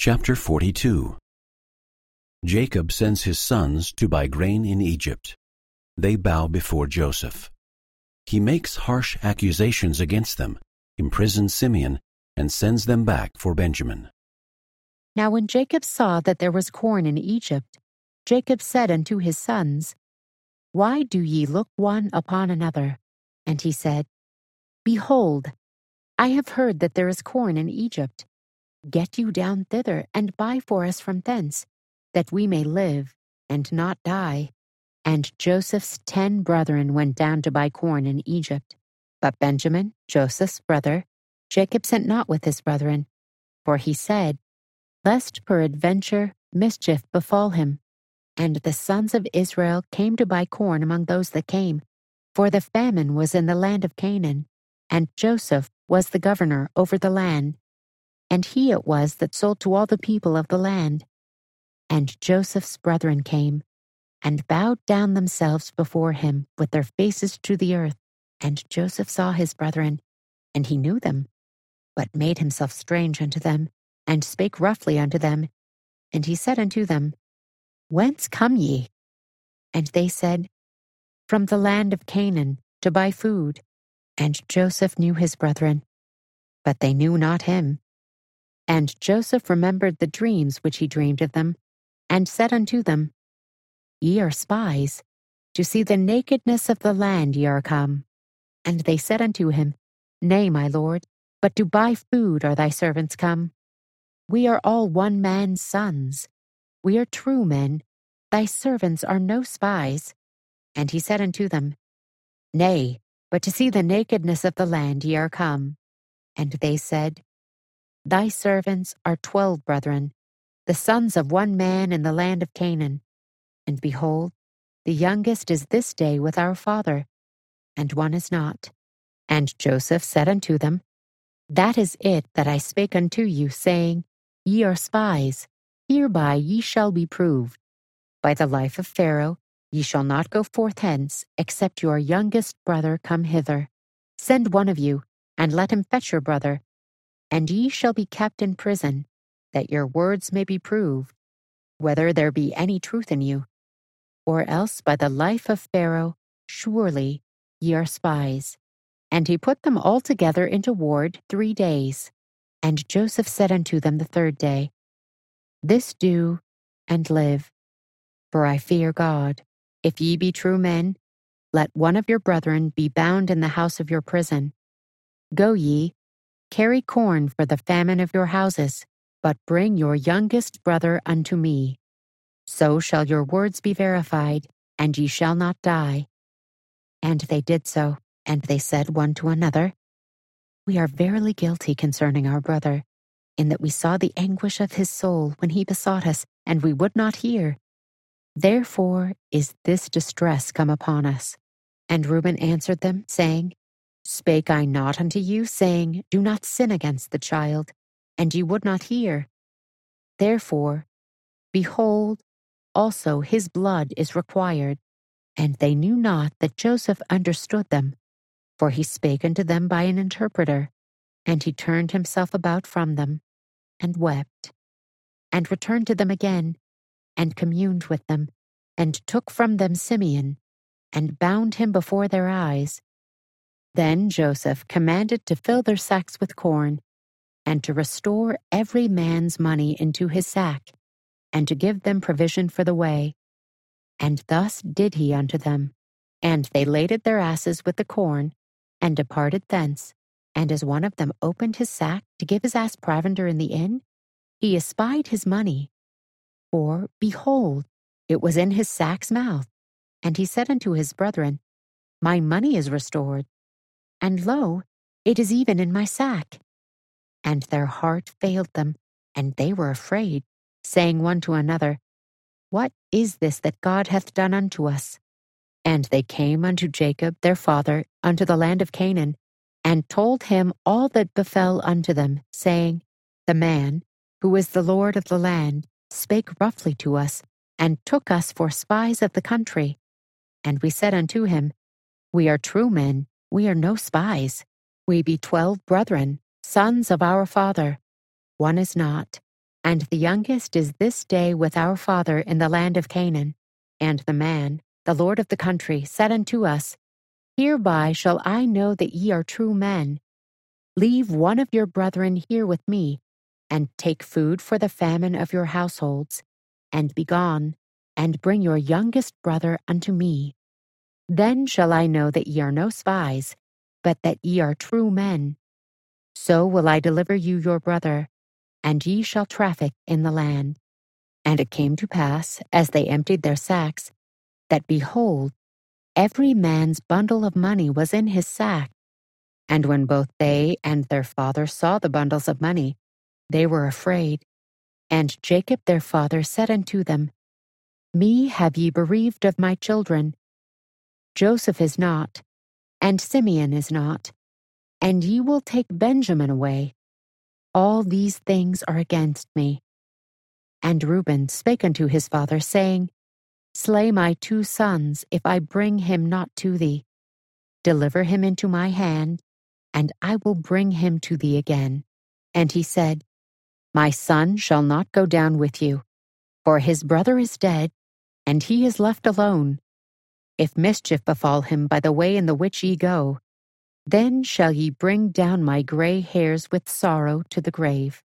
Chapter 42. Jacob sends his sons to buy grain in Egypt. They bow before Joseph. He makes harsh accusations against them, imprisons Simeon, and sends them back for Benjamin. Now when Jacob saw that there was corn in Egypt, Jacob said unto his sons, Why do ye look one upon another? And he said, Behold, I have heard that there is corn in Egypt. Get you down thither, and buy for us from thence, that we may live, and not die. And Joseph's 10 brethren went down to buy corn in Egypt. But Benjamin, Joseph's brother, Jacob sent not with his brethren, for he said, Lest peradventure mischief befall him. And the sons of Israel came to buy corn among those that came, for the famine was in the land of Canaan, and Joseph was the governor over the land. And he it was that sold to all the people of the land. And Joseph's brethren came, and bowed down themselves before him with their faces to the earth. And Joseph saw his brethren, and he knew them, but made himself strange unto them, and spake roughly unto them. And he said unto them, Whence come ye? And they said, From the land of Canaan, to buy food. And Joseph knew his brethren, but they knew not him. And Joseph remembered the dreams which he dreamed of them, and said unto them, Ye are spies, to see the nakedness of the land ye are come. And they said unto him, Nay, my lord, but to buy food are thy servants come. We are all one man's sons. We are true men. Thy servants are no spies. And he said unto them, Nay, but to see the nakedness of the land ye are come. And they said, Thy servants are 12 brethren, the sons of one man in the land of Canaan. And behold, the youngest is this day with our father, and one is not. And Joseph said unto them, That is it that I spake unto you, saying, Ye are spies. Hereby ye shall be proved. By the life of Pharaoh, ye shall not go forth hence, except your youngest brother come hither. Send one of you, and let him fetch your brother. And ye shall be kept in prison, that your words may be proved, whether there be any truth in you. Or else by the life of Pharaoh, surely ye are spies. And he put them all together into ward 3 days. And Joseph said unto them the 3rd day, This do, and live. For I fear God. If ye be true men, let one of your brethren be bound in the house of your prison. Go ye, carry corn for the famine of your houses, but bring your youngest brother unto me. So shall your words be verified, and ye shall not die. And they did so, and they said one to another, We are verily guilty concerning our brother, in that we saw the anguish of his soul when he besought us, and we would not hear. Therefore is this distress come upon us. And Reuben answered them, saying, Spake I not unto you, saying, Do not sin against the child, and ye would not hear. Therefore, behold, also his blood is required. And they knew not that Joseph understood them, for he spake unto them by an interpreter. And he turned himself about from them, and wept, and returned to them again, and communed with them, and took from them Simeon, and bound him before their eyes. Then Joseph commanded to fill their sacks with corn, and to restore every man's money into his sack, and to give them provision for the way. And thus did he unto them. And they laded their asses with the corn, and departed thence. And as one of them opened his sack to give his ass provender in the inn, he espied his money. For, behold, it was in his sack's mouth. And he said unto his brethren, My money is restored. And lo, it is even in my sack. And their heart failed them, and they were afraid, saying one to another, What is this that God hath done unto us? And they came unto Jacob their father unto the land of Canaan, and told him all that befell unto them, saying, The man, who is the Lord of the land, spake roughly to us, and took us for spies of the country. And we said unto him, We are true men, we are no spies. We be 12 brethren, sons of our father. One is not, And the youngest is this day with our father in the land of Canaan. And the man, the lord of the country, said unto us, Hereby shall I know that ye are true men. Leave one of your brethren here with me, and take food for the famine of your households, and be gone, and bring your youngest brother unto me. Then shall I know that ye are no spies, but that ye are true men. So will I deliver you your brother, and ye shall traffic in the land. And it came to pass, as they emptied their sacks, that behold, every man's bundle of money was in his sack. And when both they and their father saw the bundles of money, they were afraid. And Jacob their father said unto them, Me have ye bereaved of my children. Joseph is not, and Simeon is not, and ye will take Benjamin away. All these things are against me. And Reuben spake unto his father, saying, Slay my 2 sons, if I bring him not to thee. Deliver him into my hand, and I will bring him to thee again. And he said, My son shall not go down with you, for his brother is dead, and he is left alone. If mischief befall him by the way in the which ye go, then shall ye bring down my gray hairs with sorrow to the grave.